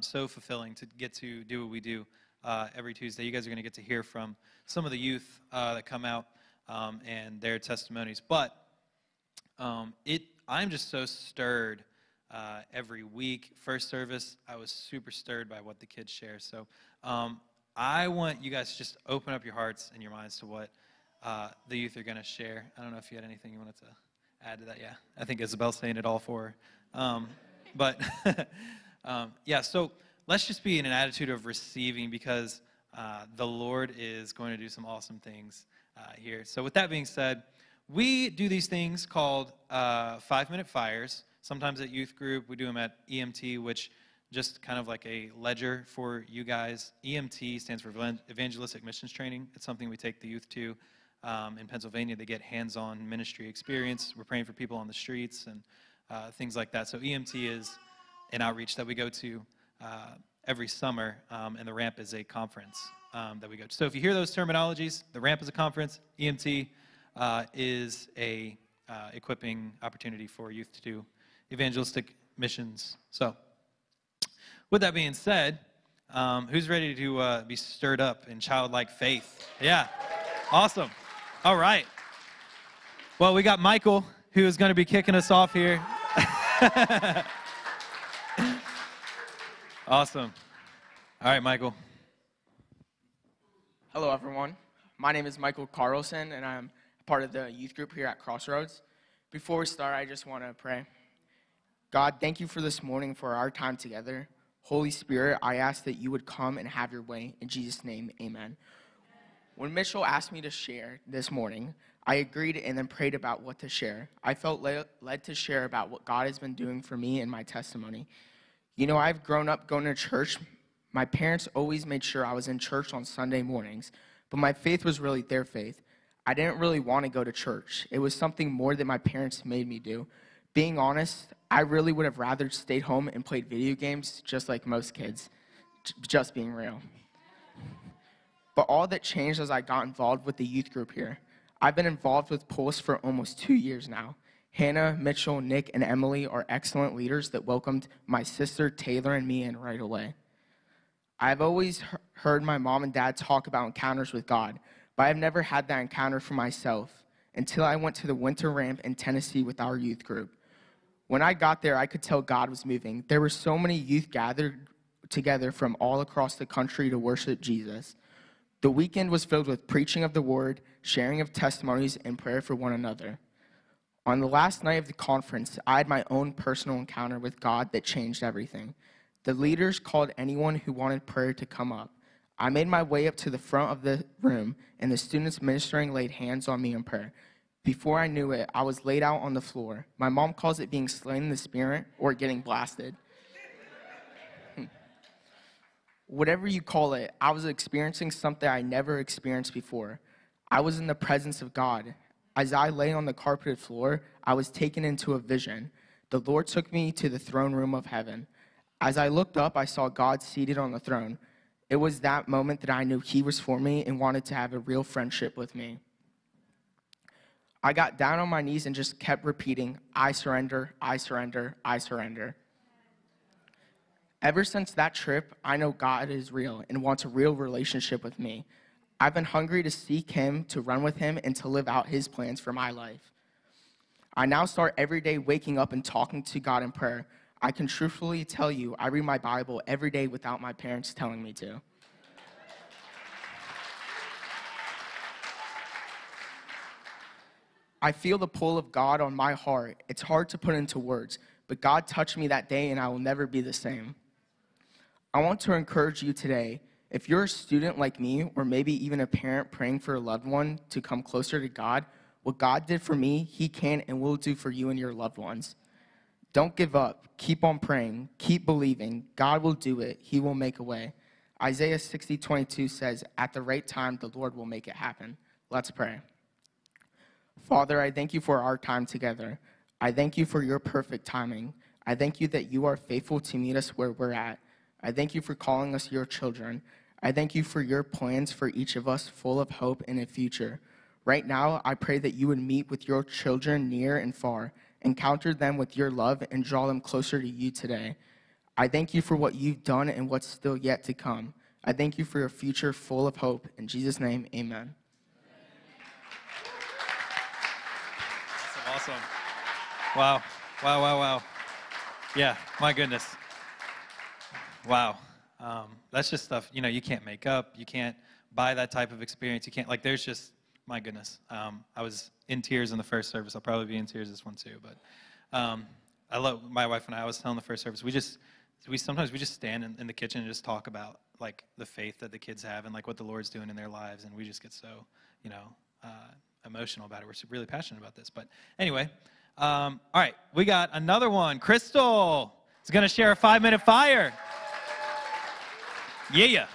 so fulfilling to get to do what we do every Tuesday. You guys are going to get to hear from some of the youth that come out and their testimonies. But I'm just so stirred every week. First service, I was super stirred by what the kids share. So I want you guys to just open up your hearts and your minds to what the youth are going to share. I don't know if you had anything you wanted to add to that. Yeah, I think Isabel's saying it all for her. But yeah, so let's just be in an attitude of receiving, because the Lord is going to do some awesome things here. So with that being said, we do these things called 5-minute fires. Sometimes at youth group, we do them at EMT, which just kind of like a ledger for you guys. EMT stands for Evangelistic Missions Training. It's something we take the youth to in Pennsylvania. They get hands-on ministry experience. We're praying for people on the streets and things like that. So EMT is an outreach that we go to every summer, and the ramp is a conference that we go to. So if you hear those terminologies, the ramp is a conference, EMT is a equipping opportunity for youth to do evangelistic missions. So with that being said, who's ready to be stirred up in childlike faith? Yeah, awesome. All right. Well, we got Michael, who is going to be kicking us off here. Awesome. All right, Michael. Hello, everyone. My name is Michael Carlson, and I'm part of the youth group here at Crossroads. Before we start, I just want to pray. God, thank you for this morning, for our time together. Holy Spirit, I ask that you would come and have your way. In Jesus' name, amen. When Mitchell asked me to share this morning, I agreed and then prayed about what to share. I felt led to share about what God has been doing for me and my testimony. You know, I've grown up going to church. My parents always made sure I was in church on Sunday mornings, but my faith was really their faith. I didn't really want to go to church. It was something more that my parents made me do. Being honest, I really would have rather stayed home and played video games just like most kids, just being real. But all that changed as I got involved with the youth group here. I've been involved with Pulse for almost 2 years now. Hannah, Mitchell, Nick, and Emily are excellent leaders that welcomed my sister, Taylor, and me in right away. I've always heard my mom and dad talk about encounters with God, but I've never had that encounter for myself until I went to the winter ramp in Tennessee with our youth group. When I got there, I could tell God was moving. There were so many youth gathered together from all across the country to worship Jesus. The weekend was filled with preaching of the word, sharing of testimonies, and prayer for one another. On the last night of the conference, I had my own personal encounter with God that changed everything. The leaders called anyone who wanted prayer to come up. I made my way up to the front of the room, and the students ministering laid hands on me in prayer. Before I knew it, I was laid out on the floor. My mom calls it being slain in the spirit or getting blasted. Whatever you call it, I was experiencing something I never experienced before. I was in the presence of God. As I lay on the carpeted floor, I was taken into a vision. The Lord took me to the throne room of heaven. As I looked up, I saw God seated on the throne. It was that moment that I knew he was for me and wanted to have a real friendship with me. I got down on my knees and just kept repeating, I surrender, I surrender, I surrender. Ever since that trip, I know God is real and wants a real relationship with me. I've been hungry to seek him, to run with him, and to live out his plans for my life. I now start every day waking up and talking to God in prayer. I can truthfully tell you, I read my Bible every day without my parents telling me to. I feel the pull of God on my heart. It's hard to put into words, but God touched me that day and I will never be the same. I want to encourage you today. If you're a student like me, or maybe even a parent praying for a loved one to come closer to God, what God did for me, he can and will do for you and your loved ones. Don't give up. Keep on praying. Keep believing. God will do it. He will make a way. Isaiah 60:22 says, at the right time, the Lord will make it happen. Let's pray. Father, I thank you for our time together. I thank you for your perfect timing. I thank you that you are faithful to meet us where we're at. I thank you for calling us your children. I thank you for your plans for each of us, full of hope and a future. Right now, I pray that you would meet with your children near and far, encounter them with your love, and draw them closer to you today. I thank you for what you've done and what's still yet to come. I thank you for your future full of hope. In Jesus' name, amen. Awesome. Wow. Wow, wow, wow. Yeah, my goodness. Wow. That's just stuff, you can't make up. You can't buy that type of experience. You can't, there's just, my goodness. I was in tears in the first service. I'll probably be in tears this one too. But I love, my wife and I was telling the first service, we sometimes just stand in the kitchen and just talk about, the faith that the kids have and, what the Lord's doing in their lives. And we just get so, emotional about it. We're really passionate about this. But anyway, all right, we got another one. Crystal is going to share a 5-minute fire. Yeah.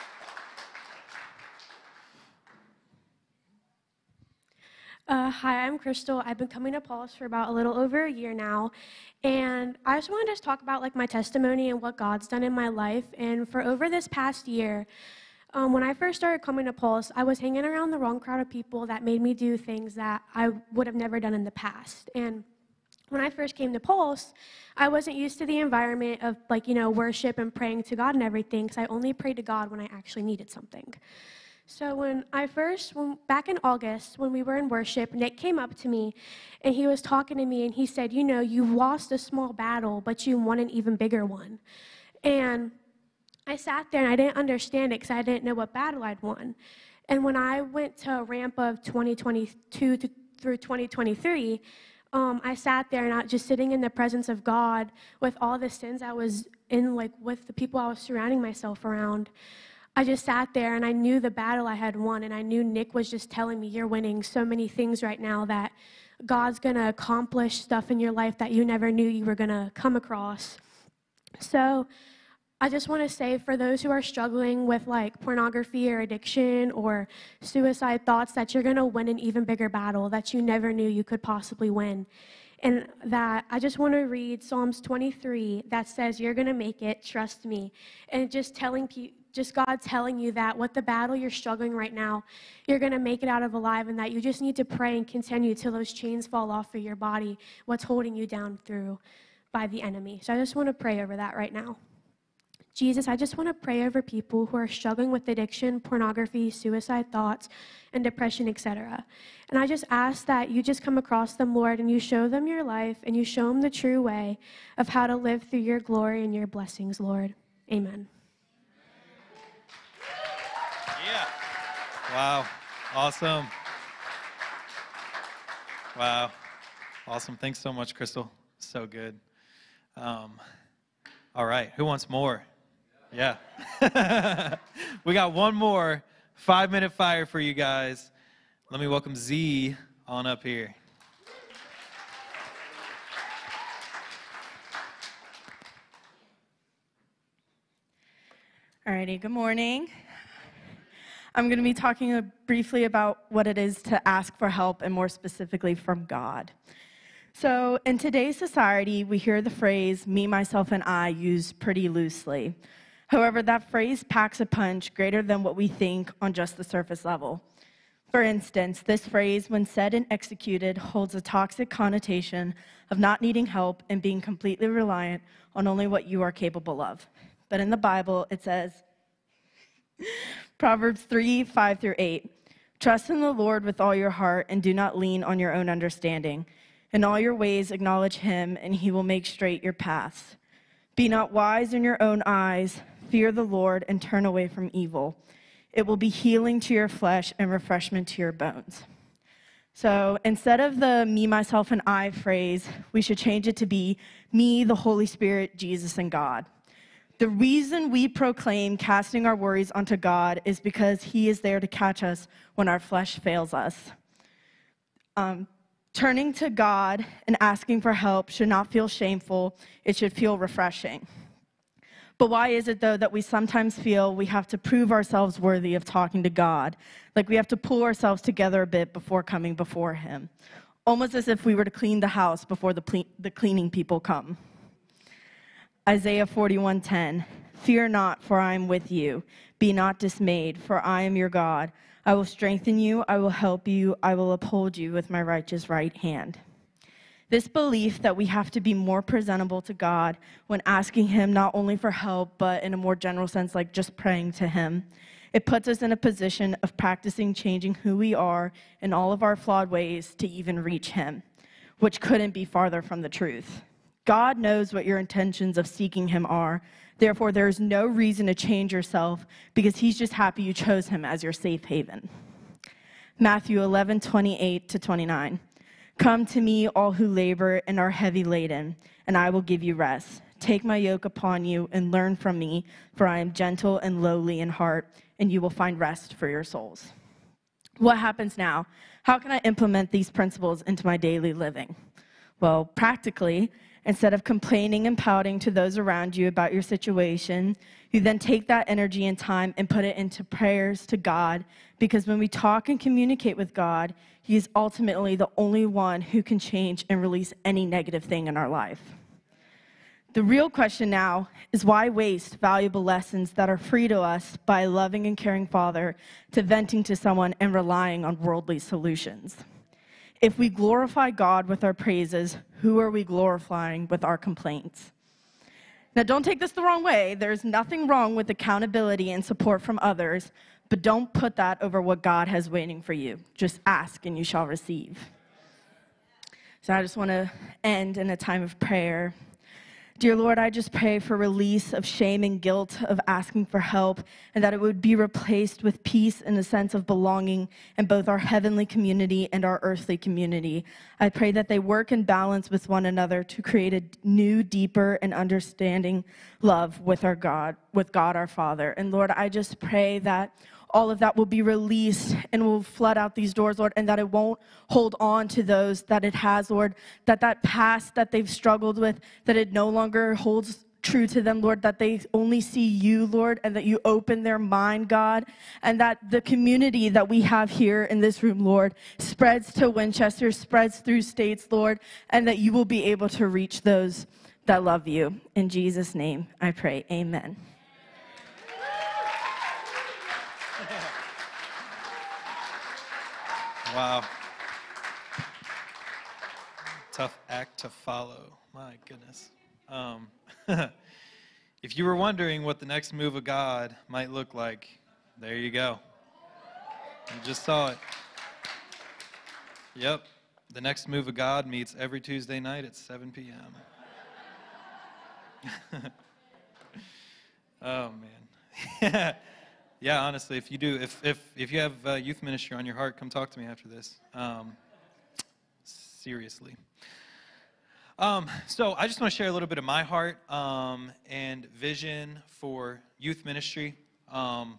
Hi, I'm Crystal. I've been coming to Paul's for about a little over a year now, and I just wanted to talk about my testimony and what God's done in my life. And for over this past year, when I first started coming to Paul's, I was hanging around the wrong crowd of people that made me do things that I would have never done in the past. And when I first came to Pulse, I wasn't used to the environment of worship and praying to God and everything, because I only prayed to God when I actually needed something. So back in August, when we were in worship, Nick came up to me and he was talking to me and he said, you lost a small battle, but you won an even bigger one. And I sat there and I didn't understand it because I didn't know what battle I'd won. And when I went to a ramp of 2022 through 2023, I sat there and I was just sitting in the presence of God with all the sins I was in, with the people I was surrounding myself around. I just sat there and I knew the battle I had won, and I knew Nick was just telling me, you're winning so many things right now, that God's going to accomplish stuff in your life that you never knew you were going to come across. So I just want to say, for those who are struggling with pornography or addiction or suicide thoughts, that you're going to win an even bigger battle that you never knew you could possibly win. And that I just want to read Psalms 23 that says, you're going to make it, trust me. And just God telling you that what the battle you're struggling right now, you're going to make it out of alive, and that you just need to pray and continue till those chains fall off of your body, what's holding you down through by the enemy. So I just want to pray over that right now. Jesus, I just want to pray over people who are struggling with addiction, pornography, suicide thoughts, and depression, etc. And I just ask that you just come across them, Lord, and you show them your life, and you show them the true way of how to live through your glory and your blessings, Lord. Amen. Yeah. Wow. Awesome. Wow. Awesome. Thanks so much, Crystal. So good. All right. Who wants more? Yeah. We got one more 5-minute fire for you guys. Let me welcome Z on up here. Alrighty, good morning. I'm going to be talking briefly about what it is to ask for help, and more specifically from God. So in today's society, we hear the phrase, me, myself, and I, used pretty loosely. However, that phrase packs a punch greater than what we think on just the surface level. For instance, this phrase, when said and executed, holds a toxic connotation of not needing help and being completely reliant on only what you are capable of. But in the Bible, it says, Proverbs 3:5-8, trust in the Lord with all your heart and do not lean on your own understanding. In all your ways acknowledge him, and he will make straight your paths. Be not wise in your own eyes. Fear the Lord and turn away from evil. It will be healing to your flesh and refreshment to your bones. So instead of the me, myself, and I phrase, we should change it to be me, the Holy Spirit, Jesus, and God. The reason we proclaim casting our worries onto God is because he is there to catch us when our flesh fails us. Turning to God and asking for help should not feel shameful. It should feel refreshing. But why is it, though, that we sometimes feel we have to prove ourselves worthy of talking to God? Like we have to pull ourselves together a bit before coming before him. Almost as if we were to clean the house before the cleaning people come. Isaiah 41:10, fear not, for I am with you. Be not dismayed, for I am your God. I will strengthen you, I will help you, I will uphold you with my righteous right hand. This belief that we have to be more presentable to God when asking him not only for help, but in a more general sense, like just praying to him. It puts us in a position of practicing changing who we are in all of our flawed ways to even reach him, which couldn't be farther from the truth. God knows what your intentions of seeking him are. Therefore, there is no reason to change yourself because he's just happy you chose him as your safe haven. Matthew 11:28-29. Come to me, all who labor and are heavy laden, and I will give you rest. Take my yoke upon you and learn from me, for I am gentle and lowly in heart, and you will find rest for your souls. What happens now? How can I implement these principles into my daily living? Well, practically, instead of complaining and pouting to those around you about your situation, you then take that energy and time and put it into prayers to God, because when we talk and communicate with God, he is ultimately the only one who can change and release any negative thing in our life. The real question now is, why waste valuable lessons that are free to us by a loving and caring Father to venting to someone and relying on worldly solutions? If we glorify God with our praises, who are we glorifying with our complaints? Now, don't take this the wrong way. There's nothing wrong with accountability and support from others, but don't put that over what God has waiting for you. Just ask and you shall receive. So I just want to end in a time of prayer. Dear Lord, I just pray for release of shame and guilt of asking for help, and that it would be replaced with peace and a sense of belonging in both our heavenly community and our earthly community. I pray that they work in balance with one another to create a new, deeper, and understanding love with God our Father. And Lord, I just pray that all of that will be released and will flood out these doors, Lord, and that it won't hold on to those that it has, Lord, that past that they've struggled with, that it no longer holds true to them, Lord, that they only see you, Lord, and that you open their mind, God, and that the community that we have here in this room, Lord, spreads to Winchester, spreads through states, Lord, and that you will be able to reach those that love you. In Jesus' name, I pray, amen. Wow. Tough act to follow. My goodness. If you were wondering what the next move of God might look like, there you go. You just saw it. Yep. The next move of God meets every Tuesday night at 7 p.m. Oh, man. Yeah, honestly, if you do, if you have youth ministry on your heart, come talk to me after this. Seriously. So I just want to share a little bit of my heart and vision for youth ministry. And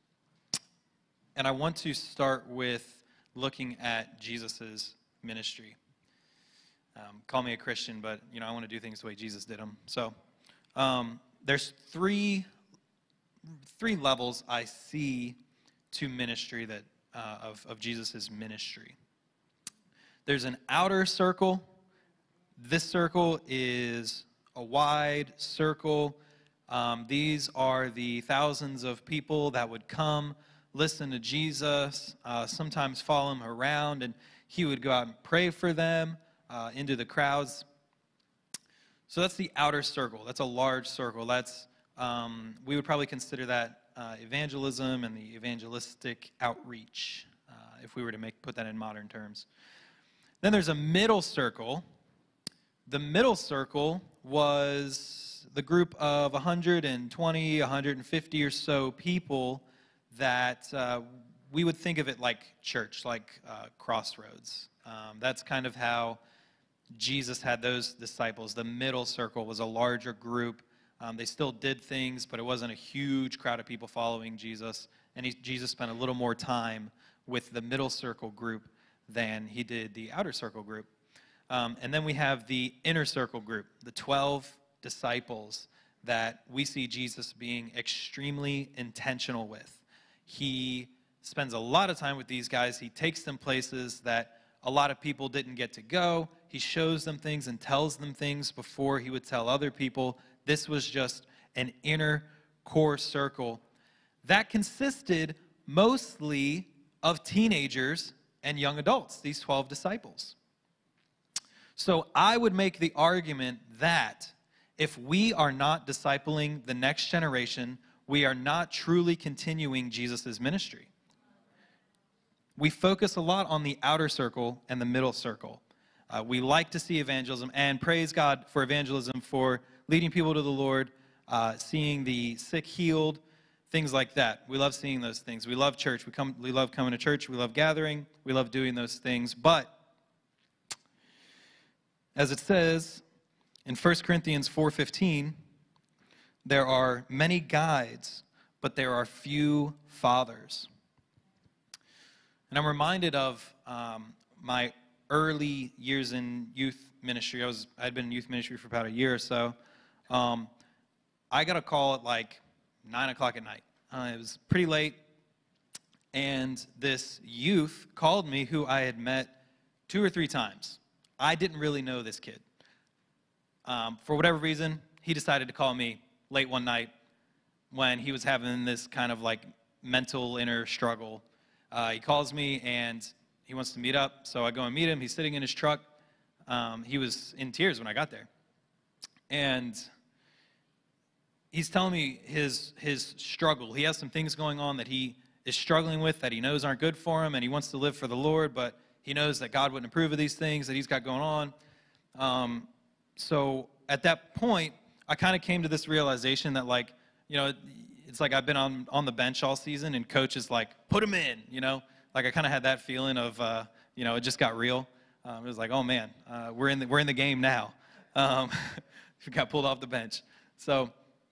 I want to start with looking at Jesus's ministry. Call me a Christian, but I want to do things the way Jesus did them. So there's three levels I see to ministry that of Jesus's ministry. There's an outer circle. This circle is a wide circle. These are the thousands of people that would come, listen to Jesus, sometimes follow him around, and he would go out and pray for them into the crowds. So that's the outer circle. That's a large circle. That's we would probably consider that evangelism and the evangelistic outreach, if we were to put that in modern terms. Then there's a middle circle. The middle circle was the group of 120, 150 or so people that we would think of it like church, like Crossroads. That's kind of how Jesus had those disciples. The middle circle was a larger group. They still did things, but it wasn't a huge crowd of people following Jesus. And Jesus spent a little more time with the middle circle group than he did the outer circle group. And then we have the inner circle group, the 12 disciples that we see Jesus being extremely intentional with. He spends a lot of time with these guys. He takes them places that a lot of people didn't get to go. He shows them things and tells them things before he would tell other people. This was just an inner core circle that consisted mostly of teenagers and young adults, these 12 disciples. So I would make the argument that if we are not discipling the next generation, we are not truly continuing Jesus' ministry. We focus a lot on the outer circle and the middle circle. We like to see evangelism, and praise God for evangelism, for leading people to the Lord, seeing the sick healed, things like that. We love seeing those things. We love church. We love coming to church. We love gathering. We love doing those things. But as it says in 1 Corinthians 4:15, there are many guides, but there are few fathers. And I'm reminded of my early years in youth ministry. I'd been in youth ministry for about a year or so. I got a call at like 9 o'clock at night. It was pretty late, and this youth called me who I had met 2 or 3 times. I didn't really know this kid. For whatever reason, he decided to call me late one night when he was having this kind of like mental inner struggle. He calls me and he wants to meet up, so I go and meet him. He's sitting in his truck. He was in tears when I got there. And he's telling me his struggle. He has some things going on that he is struggling with that he knows aren't good for him, and he wants to live for the Lord, but he knows that God wouldn't approve of these things that he's got going on. So at that point, I kind of came to this realization that, like, you know, it's like I've been on the bench all season, and coach is like, put him in, you know? Like, I kind of had that feeling of, you know, it just got real. It was like, oh, man, we're in the game now. We got pulled off the bench. So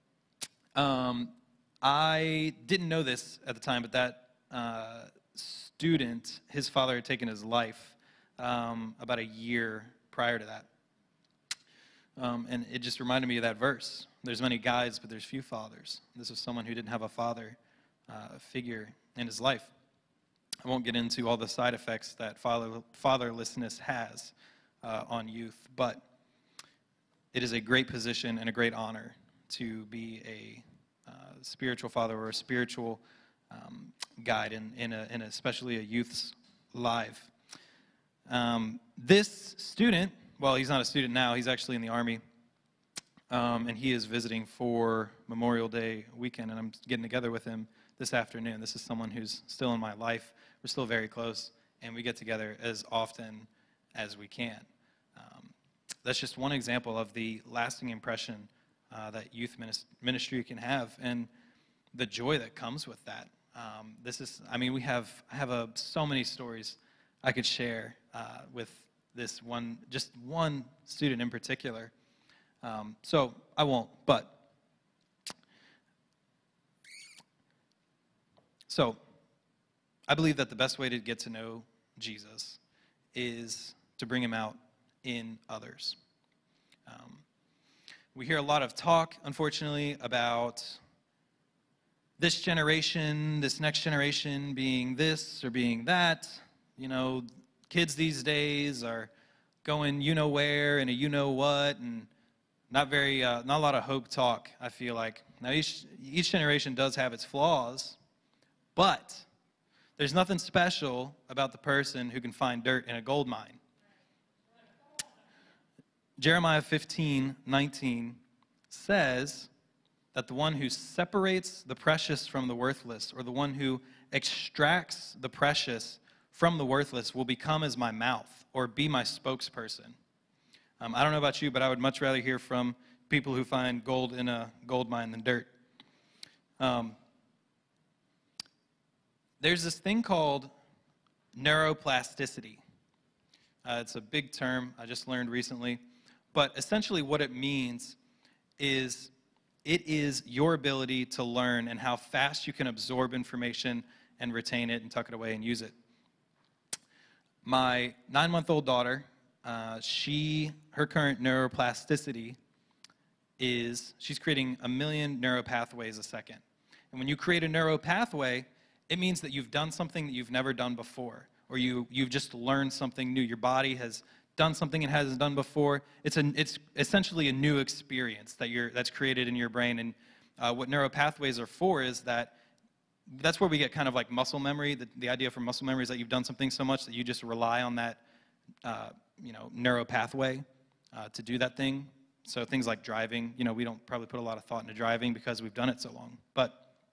I didn't know this at the time, but that student, his father had taken his life about a year prior to that. And it just reminded me of that verse. There's many guides, but there's few fathers. This was someone who didn't have a father figure in his life. I won't get into all the side effects that fatherlessness has on youth, but it is a great position and a great honor to be a spiritual father or a spiritual guide in especially a youth's life. This student, well, he's not a student now, he's actually in the Army, and he is visiting for Memorial Day weekend, and I'm getting together with him this afternoon. This is someone who's still in my life. We're still very close, and we get together as often as we can. That's just one example of the lasting impression that youth ministry can have, and the joy that comes with that. I have so many stories I could share with this one student in particular. So I won't, but. So I believe that the best way to get to know Jesus is to bring him out in others. We hear a lot of talk, unfortunately, about this generation, this next generation being this or being that. You know, kids these days are going you-know-where and a you-know-what, and not a lot of hope talk, I feel like. Now, each generation does have its flaws, but there's nothing special about the person who can find dirt in a gold mine. Jeremiah 15:19 says that the one who separates the precious from the worthless, or the one who extracts the precious from the worthless, will become as my mouth or be my spokesperson. I don't know about you, but I would much rather hear from people who find gold in a gold mine than dirt. There's this thing called neuroplasticity. It's a big term I just learned recently. But essentially what it means is it is your ability to learn and how fast you can absorb information and retain it and tuck it away and use it. My 9-month-old daughter, her current neuroplasticity is she's creating 1 million neuropathways a second. And when you create a neuropathway, it means that you've done something that you've never done before, or you've just learned something new. Your body has done something it hasn't done before. It's essentially a new experience that's created in your brain. And what neuropathways are for is that's where we get kind of like muscle memory. The idea for muscle memory is that you've done something so much that you just rely on that neural pathway to do that thing. So things like driving, we don't probably put a lot of thought into driving because we've done it so long. But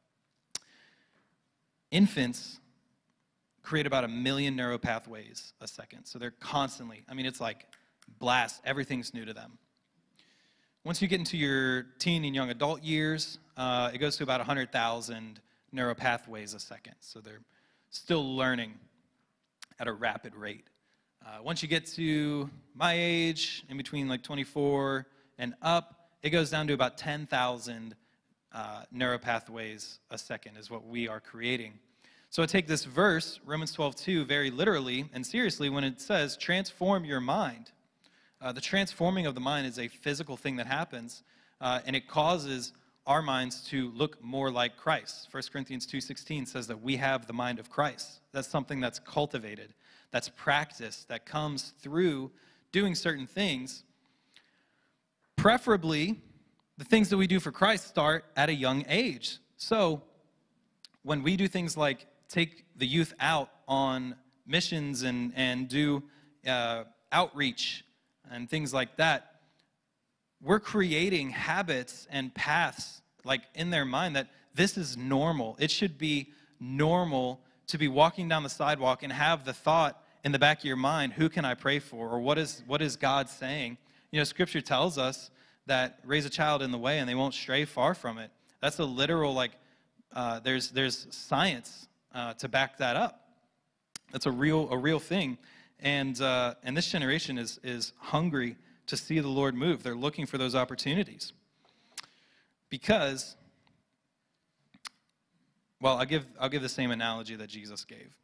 infants create about 1 million neural pathways a second. So they're constantly, it's like blast, everything's new to them. Once you get into your teen and young adult years, it goes to about 100,000 neural pathways a second. So they're still learning at a rapid rate. Once you get to my age, in between like 24 and up, it goes down to about 10,000 neural pathways a second is what we are creating. So I take this verse, Romans 12:2, very literally and seriously when it says, transform your mind. The transforming of the mind is a physical thing that happens, and it causes our minds to look more like Christ. 1 Corinthians 2:16 says that we have the mind of Christ. That's something that's cultivated, that's practiced, that comes through doing certain things. Preferably, the things that we do for Christ start at a young age. So when we do things like take the youth out on missions and do outreach and things like that, we're creating habits and paths like in their mind that this is normal. It should be normal to be walking down the sidewalk and have the thought in the back of your mind, who can I pray for? Or what is God saying? Scripture tells us that raise a child in the way and they won't stray far from it. That's a literal, there's science to back that up. That's a real thing. And this generation is hungry to see the Lord move. They're looking for those opportunities. Because, I'll give the same analogy that Jesus gave.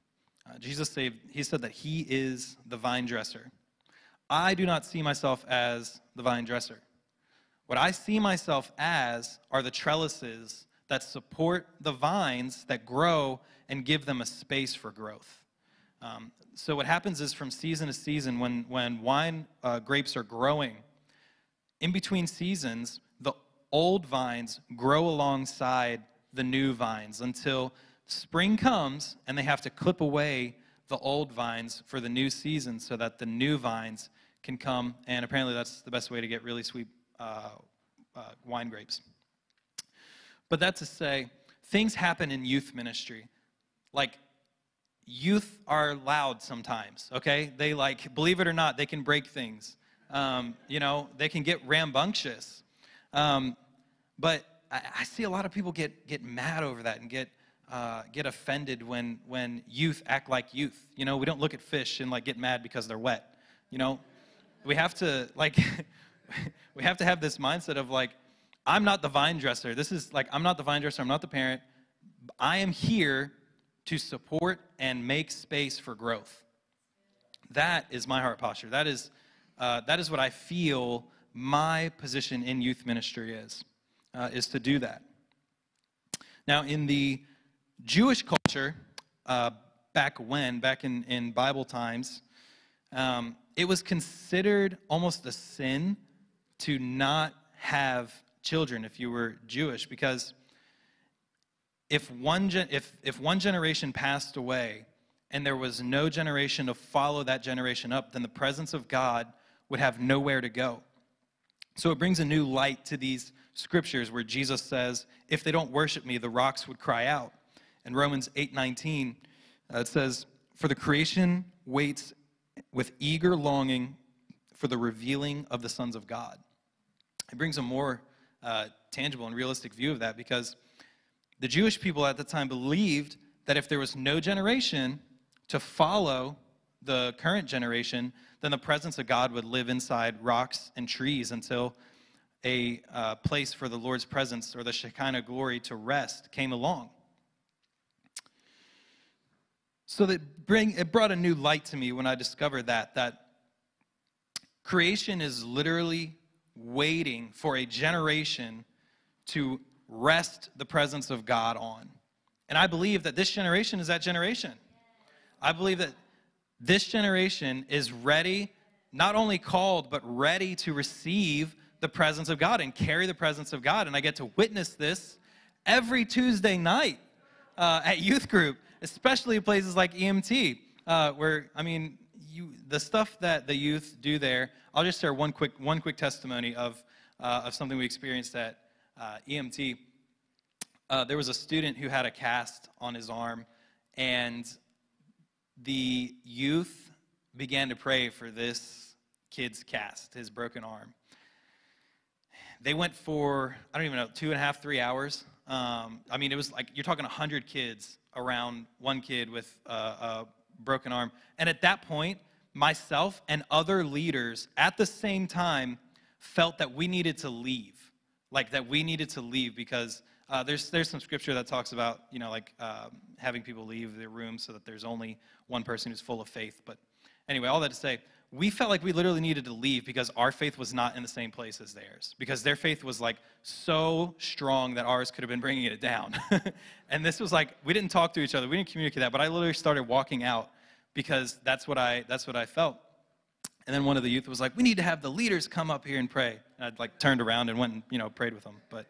He said that he is the vine dresser. I do not see myself as the vine dresser. What I see myself as are the trellises that support the vines that grow and give them a space for growth. So what happens is from season to season, when wine grapes are growing, in between seasons, the old vines grow alongside the new vines until spring comes and they have to clip away the old vines for the new season so that the new vines can come. And apparently that's the best way to get really sweet wine grapes. But that's to say, things happen in youth ministry. Like, youth are loud sometimes, okay? They believe it or not, they can break things. They can get rambunctious. But I see a lot of people get mad over that and get offended when youth act like youth. We don't look at fish and get mad because they're wet. We have to we have to have this mindset of I'm not the vine dresser. This is I'm not the vine dresser. I'm not the parent. I am here to support and make space for growth. That is my heart posture. That is what I feel my position in youth ministry is to do that. Now, in the Jewish culture, back in Bible times, it was considered almost a sin to not have children if you were Jewish, because if one generation passed away and there was no generation to follow that generation up, then the presence of God would have nowhere to go. So it brings a new light to these scriptures where Jesus says, if they don't worship me, the rocks would cry out. In Romans 8:19, it says, for the creation waits with eager longing for the revealing of the sons of God. It brings a more tangible and realistic view of that, because the Jewish people at the time believed that if there was no generation to follow the current generation, then the presence of God would live inside rocks and trees until a place for the Lord's presence or the Shekinah glory to rest came along. So it brought a new light to me when I discovered that creation is literally waiting for a generation to rest the presence of God on. And I believe that this generation is that generation. I believe that this generation is ready, not only called, but ready to receive the presence of God and carry the presence of God. And I get to witness this every Tuesday night at youth group, especially places like EMT, where, the stuff that the youth do there, I'll just share one quick testimony of something we experienced at EMT. There was a student who had a cast on his arm, and the youth began to pray for this kid's cast, his broken arm. They went for, I don't even know, 2.5, 3 hours. I mean, it was like, you're talking 100 kids around one kid with a broken arm. And at that point, myself and other leaders at the same time felt that we needed to leave. Like that we needed to leave because there's some scripture that talks about, having people leave their room so that there's only one person who's full of faith. But anyway, all that to say, we felt like we literally needed to leave because our faith was not in the same place as theirs. Because their faith was like so strong that ours could have been bringing it down. And this was like, we didn't talk to each other. We didn't communicate that. But I literally started walking out because that's what I felt. And then one of the youth was like, we need to have the leaders come up here and pray. And I turned around and went and, prayed with them. But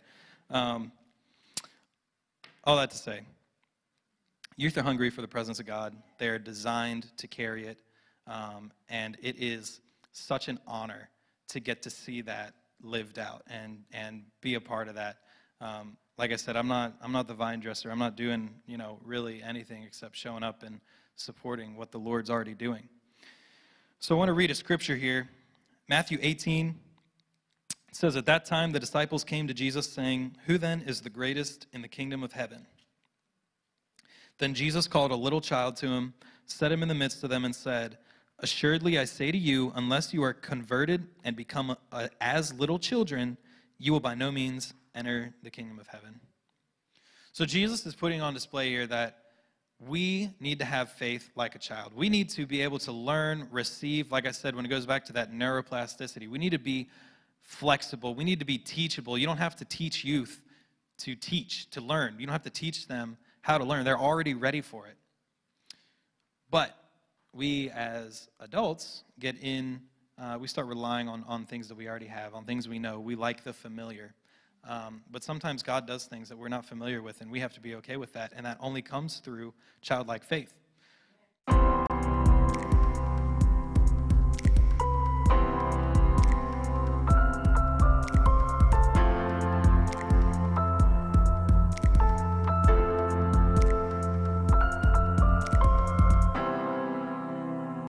all that to say, youth are hungry for the presence of God. They're designed to carry it. And it is such an honor to get to see that lived out and be a part of that. Like I said, I'm not the vine dresser. I'm not doing, really anything except showing up and supporting what the Lord's already doing. So I want to read a scripture here. Matthew 18. It says, at that time the disciples came to Jesus saying, who then is the greatest in the kingdom of heaven? Then Jesus called a little child to him, set him in the midst of them, and said, assuredly I say to you, unless you are converted and become as little children, you will by no means enter the kingdom of heaven. So Jesus is putting on display here that we need to have faith like a child. We need to be able to learn, receive, like I said, when it goes back to that neuroplasticity. We need to be flexible. We need to be teachable. You don't have to teach youth to teach, to learn. You don't have to teach them how to learn. They're already ready for it. But we as adults we start relying on things that we already have, on things we know. We like the familiar. But sometimes God does things that we're not familiar with, and we have to be okay with that, and that only comes through childlike faith.